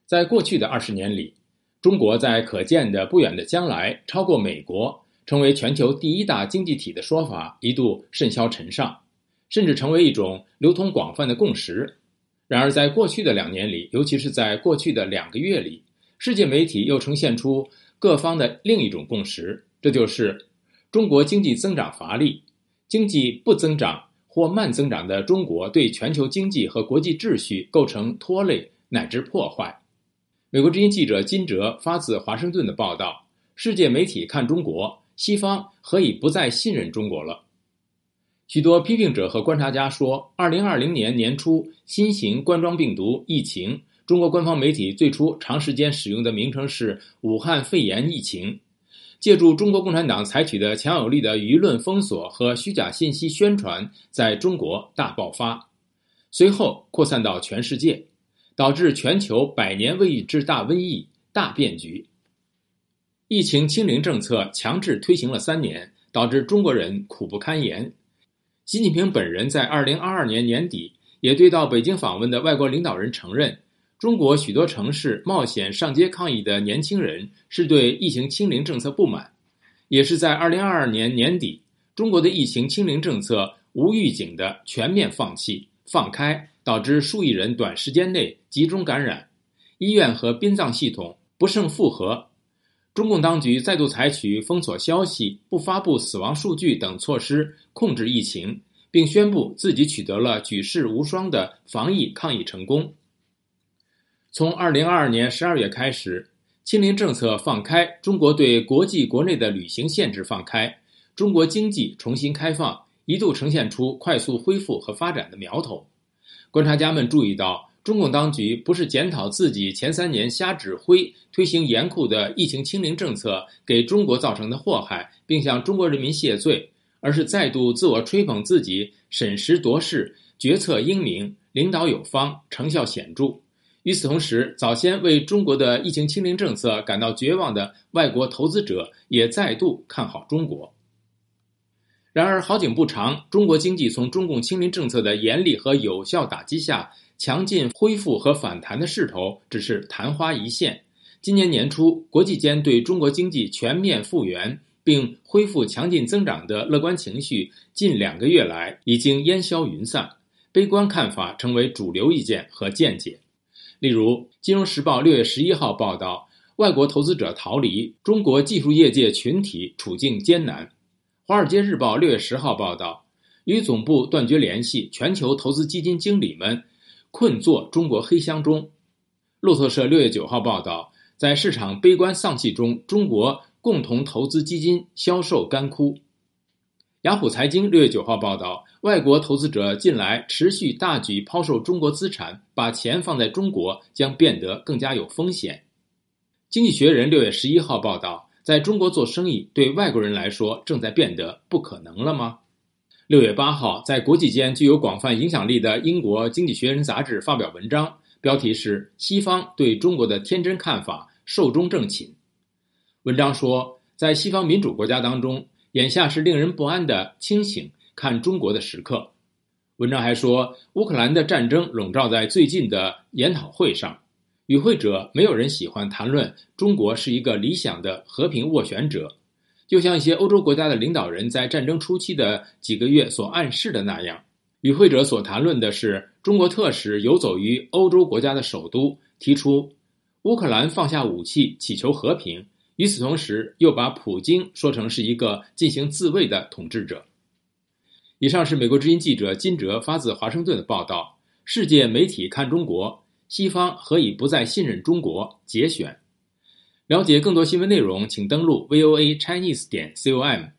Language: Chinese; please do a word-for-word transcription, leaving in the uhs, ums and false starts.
在过去的二十年里，中国在可见的不远的将来超过美国，成为全球第一大经济体的说法一度甚嚣尘上，甚至成为一种流通广泛的共识。然而在过去的两年里，尤其是在过去的两个月里，世界媒体又呈现出各方的另一种共识，这就是中国经济增长乏力，经济不增长或慢增长的中国对全球经济和国际秩序构成拖累乃至破坏。美国之音记者金哲发自华盛顿的报道，世界媒体看中国，西方何以不再信任中国了？许多批评者和观察家说，二零二零年年初新型冠状病毒疫情，中国官方媒体最初长时间使用的名称是武汉肺炎疫情，借助中国共产党采取的强有力的舆论封锁和虚假信息宣传，在中国大爆发，随后扩散到全世界，导致全球百年未遇之大瘟疫、大变局。疫情清零政策强制推行了三年，导致中国人苦不堪言。习近平本人在二零二二年年底也对到北京访问的外国领导人承认，中国许多城市冒险上街抗议的年轻人是对疫情清零政策不满。也是在二零二二年年底，中国的疫情清零政策无预警的全面放弃、放开，导致数亿人短时间内集中感染，医院和殡葬系统不胜负荷。中共当局再度采取封锁消息、不发布死亡数据等措施控制疫情，并宣布自己取得了举世无双的防疫抗疫成功。从二零二二年十二月开始，清零政策放开，中国对国际国内的旅行限制放开，中国经济重新开放，一度呈现出快速恢复和发展的苗头。观察家们注意到，中共当局不是检讨自己前三年瞎指挥推行严酷的疫情清零政策给中国造成的祸害，并向中国人民谢罪，而是再度自我吹捧自己审时度势、决策英明、领导有方、成效显著。与此同时，早先为中国的疫情清零政策感到绝望的外国投资者也再度看好中国。然而好景不长，中国经济从中共清零政策的严厉和有效打击下强劲恢复和反弹的势头只是昙花一现。今年年初，国际间对中国经济全面复原并恢复强劲增长的乐观情绪近两个月来已经烟消云散，悲观看法成为主流意见和见解。例如，《金融时报》六月十一号报道，外国投资者逃离，中国技术业界群体处境艰难。《华尔街日报》六月十号报道，与总部断绝联系，全球投资基金经理们困坐中国黑箱中。路透社六月九号报道，在市场悲观丧气中，中国共同投资基金销售干枯。雅虎财经六月九号报道，外国投资者近来持续大举抛售中国资产，把钱放在中国将变得更加有风险。经济学人六月十一号报道，在中国做生意对外国人来说正在变得不可能了吗？六月八号，在国际间具有广泛影响力的英国经济学人杂志发表文章，标题是西方对中国的天真看法寿终正寝。文章说，在西方民主国家当中，眼下是令人不安的清醒看中国的时刻。文章还说，乌克兰的战争笼罩在最近的研讨会上，与会者没有人喜欢谈论中国是一个理想的和平斡旋者，就像一些欧洲国家的领导人在战争初期的几个月所暗示的那样。与会者所谈论的是中国特使游走于欧洲国家的首都，提出乌克兰放下武器祈求和平，与此同时又把普京说成是一个进行自卫的统治者。以上是美国之音记者金哲发自华盛顿的报道，世界媒体看中国，西方何以不再信任中国节选。了解更多新闻内容，请登录 V O A Chinese 点 com。